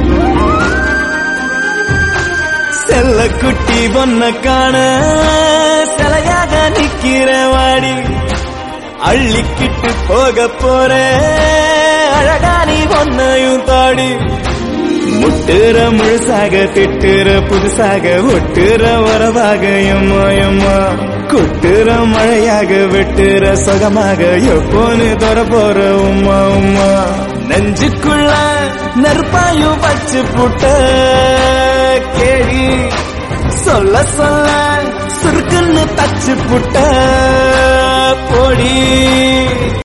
செல்ல குட்டி பொன்ன காண சிலையாக நிக்கிற வாடி அள்ளிக்கிட்டு போக போற அழகா நீ பொன்னையும் தாடி முட்டுற முழுசாக திட்டுற புதுசாக ஒட்டுற உறவாக எம்மா எம்மா கொட்டுற மழையாக வெட்டுற சுகமாக எப்போன்னு தர போற உம்மா உம்மா நெஞ்சுக்குள்ள நெருப்பாயும் வச்சு புட்ட கேடி சொல்ல சொல்ல சுருக்குன்னு தச்சு புட்ட போடி